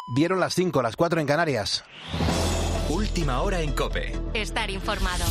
Dieron las 5, las 4 en Canarias. Última hora en COPE. Estar informado.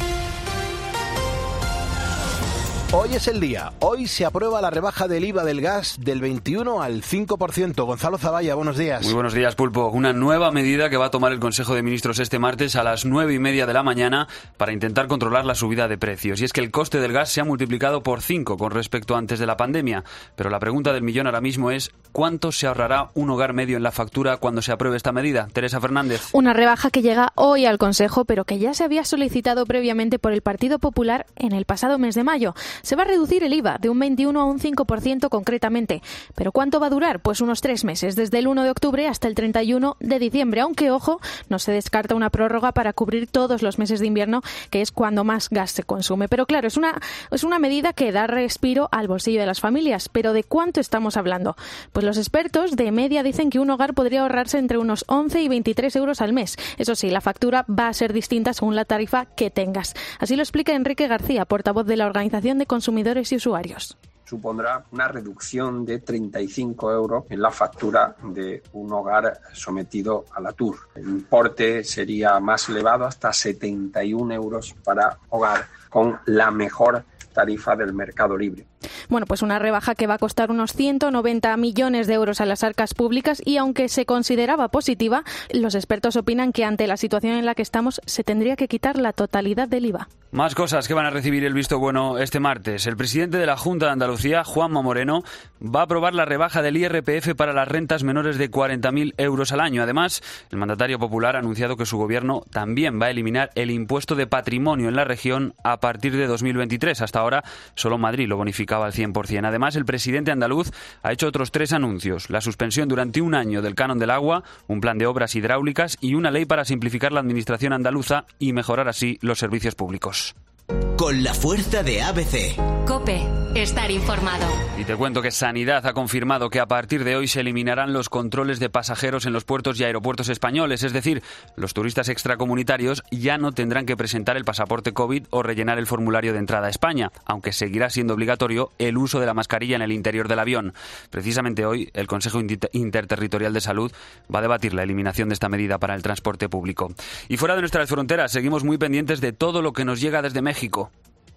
Hoy es el día. Hoy se aprueba la rebaja del IVA del gas del 21 al 5%. Gonzalo Zavalla, buenos días. Muy buenos días, Pulpo. Una nueva medida que va a tomar el Consejo de Ministros este martes a las 9:30 de la mañana para intentar controlar la subida de precios. Y es que el coste del gas se ha multiplicado por 5 con respecto a antes de la pandemia. Pero la pregunta del millón ahora mismo es ¿cuánto se ahorrará un hogar medio en la factura cuando se apruebe esta medida? Teresa Fernández. Una rebaja que llega hoy al Consejo, pero que ya se había solicitado previamente por el Partido Popular en el pasado mes de mayo. Se va a reducir el IVA de un 21 a un 5% concretamente. ¿Pero cuánto va a durar? Pues unos 3 meses, desde el 1 de octubre hasta el 31 de diciembre. Aunque, ojo, no se descarta una prórroga para cubrir todos los meses de invierno, que es cuando más gas se consume. Pero claro, es una medida que da respiro al bolsillo de las familias. ¿Pero de cuánto estamos hablando? Pues los expertos de media dicen que un hogar podría ahorrarse entre unos 11 y 23 euros al mes. Eso sí, la factura va a ser distinta según la tarifa que tengas. Así lo explica Enrique García, portavoz de la Organización de Consumidores y Usuarios. Supondrá una reducción de 35 euros en la factura de un hogar sometido a la TUR. El importe sería más elevado, hasta 71 euros para hogar con la mejor tarifa del mercado libre. Bueno, pues una rebaja que va a costar unos 190 millones de euros a las arcas públicas y aunque se consideraba positiva, los expertos opinan que ante la situación en la que estamos se tendría que quitar la totalidad del IVA. Más cosas que van a recibir el visto bueno este martes. El presidente de la Junta de Andalucía, Juanma Moreno, va a aprobar la rebaja del IRPF para las rentas menores de 40.000 euros al año. Además, el mandatario popular ha anunciado que su gobierno también va a eliminar el impuesto de patrimonio en la región a partir de 2023. Hasta ahora, solo Madrid lo bonificaba al 100%. Además, el presidente andaluz ha hecho otros 3 anuncios. La suspensión durante un año del canon del agua, un plan de obras hidráulicas y una ley para simplificar la administración andaluza y mejorar así los servicios públicos. Con la fuerza de ABC. COPE. Estar informado. Y te cuento que Sanidad ha confirmado que a partir de hoy se eliminarán los controles de pasajeros en los puertos y aeropuertos españoles. Es decir, los turistas extracomunitarios ya no tendrán que presentar el pasaporte COVID o rellenar el formulario de entrada a España, aunque seguirá siendo obligatorio el uso de la mascarilla en el interior del avión. Precisamente hoy, el Consejo Interterritorial de Salud va a debatir la eliminación de esta medida para el transporte público. Y fuera de nuestras fronteras, seguimos muy pendientes de todo lo que nos llega desde México.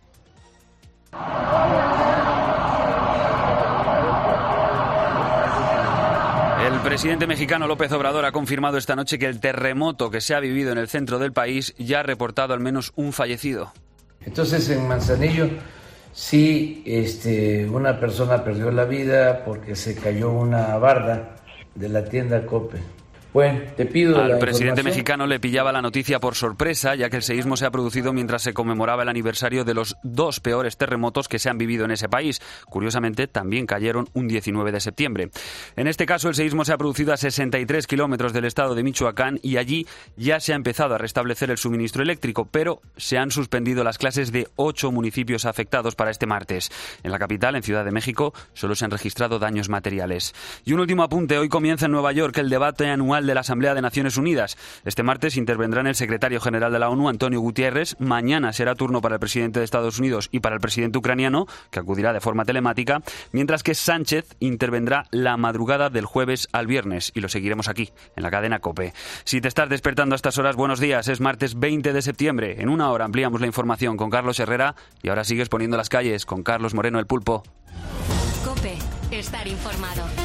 El presidente mexicano López Obrador ha confirmado esta noche que el terremoto que se ha vivido en el centro del país ya ha reportado al menos un fallecido. Entonces en Manzanillo sí una persona perdió la vida porque se cayó una barda de la tienda Coppel. Bueno, te pido al presidente mexicano le pillaba la noticia por sorpresa, ya que el seísmo se ha producido mientras se conmemoraba el aniversario de los 2 peores terremotos que se han vivido en ese país. Curiosamente, también cayeron un 19 de septiembre. En este caso, el seísmo se ha producido a 63 kilómetros del estado de Michoacán y allí ya se ha empezado a restablecer el suministro eléctrico, pero se han suspendido las clases de 8 municipios afectados para este martes. En la capital, en Ciudad de México, solo se han registrado daños materiales. Y un último apunte, hoy comienza en Nueva York el debate anual de la Asamblea de Naciones Unidas. Este martes intervendrán el secretario general de la ONU, Antonio Guterres. Mañana será turno para el presidente de Estados Unidos y para el presidente ucraniano, que acudirá de forma telemática, mientras que Sánchez intervendrá la madrugada del jueves al viernes y lo seguiremos aquí, en la cadena COPE. Si te estás despertando a estas horas, buenos días. Es martes 20 de septiembre. En una hora ampliamos la información con Carlos Herrera y ahora sigues poniendo las calles con Carlos Moreno, el Pulpo. COPE. Estar informado.